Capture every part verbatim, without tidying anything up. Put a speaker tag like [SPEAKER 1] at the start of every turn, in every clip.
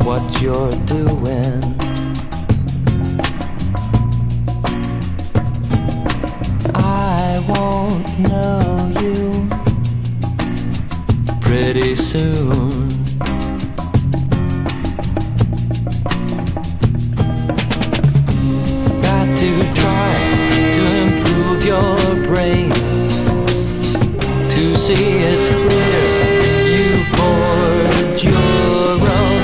[SPEAKER 1] what you're doing. I won't know you pretty soon. Got to try to improve your brain to see it's clear. You forge your own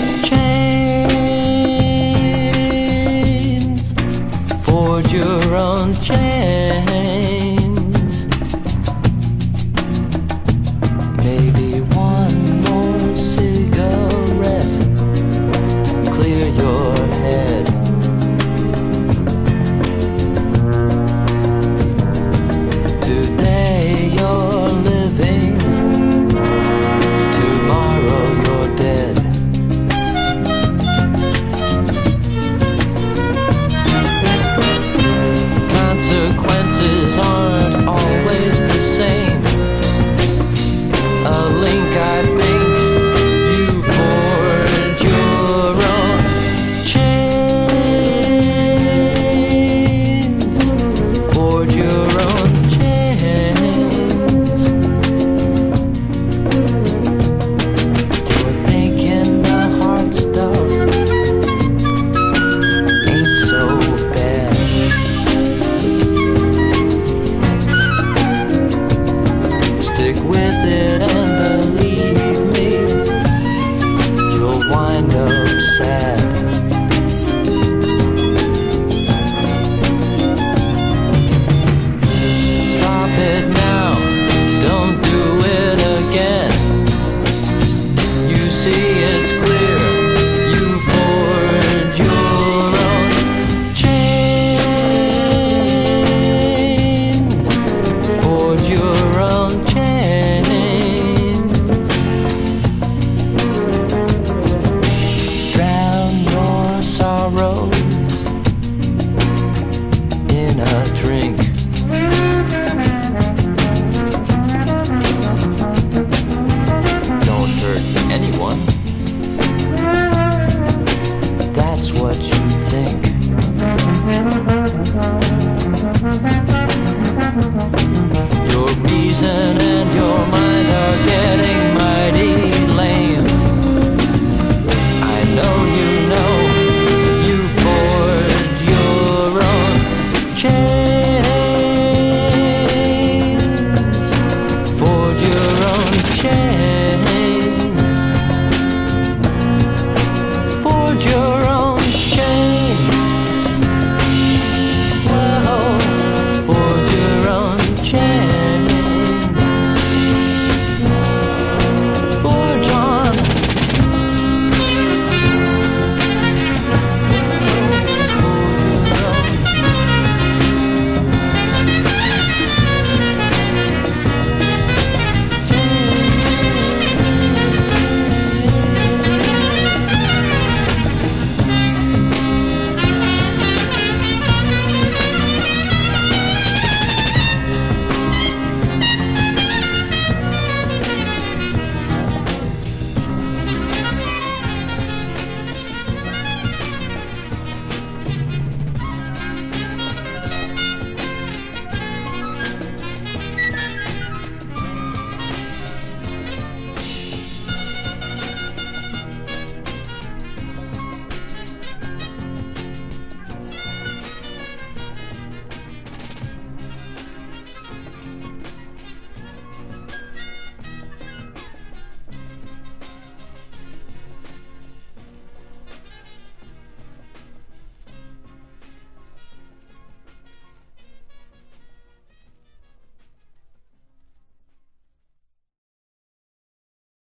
[SPEAKER 1] chains, forge your own chains. Maybe one more cigarette, clear your head. Today you're living, tomorrow you're dead. Consequences aren't always the same. A link, I think, you forge your own chains, forge your own chains. You're thinking the hard stuff ain't so bad. Stick with it and believe me, you'll wind up sad. Stop it now, don't do it again. You see